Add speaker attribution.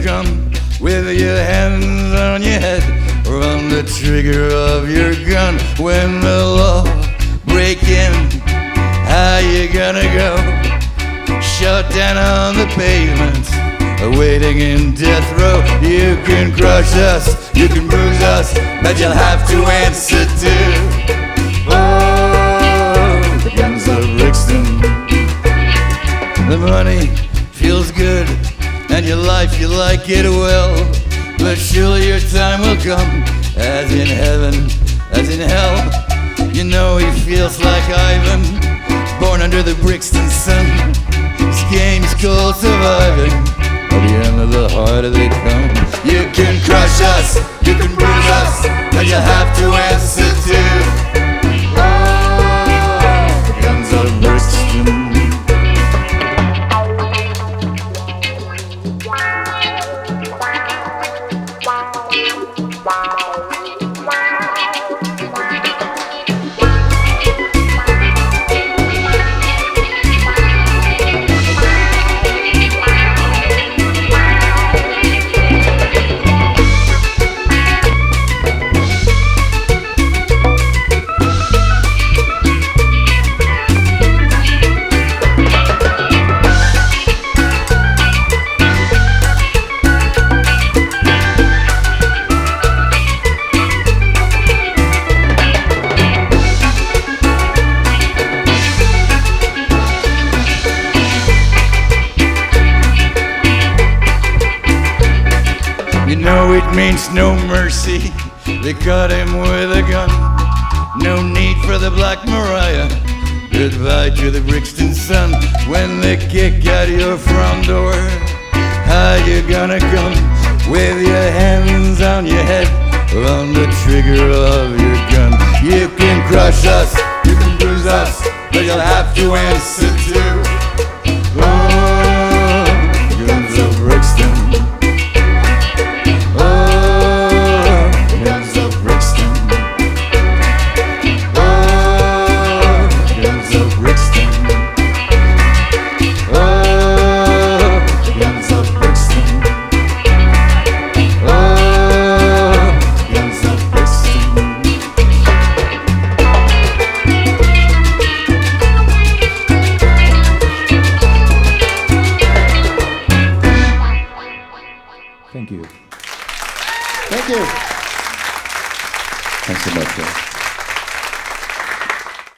Speaker 1: come with your hands on your head or on the trigger of your gun? When the law break in, how you gonna go? Shut down on the pavement, waiting in death row. You can crush us, you can bruise us, but you'll have to answer to the guns of Brixton. The money feels good and your life you like it well, but surely your time will come, as in heaven, as in hell. You know he feels like Ivan, born under the Brixton sun. This game's called surviving. At the end of the harder they come. You can crush us, you can bruise us, but you'll have to answer to the guns of Brixton. You know it means no mercy, they caught him with a gun. No need for the Black Mariah, goodbye to the Brixton sun. When they kick out your front door, how you gonna come? With your hands on your head, or on the trigger of your gun. You can crush us, you can bruise us, but you'll have to answer to the guns of Brixton.
Speaker 2: Thank you.
Speaker 1: Thank you.
Speaker 2: Thanks so much, guys.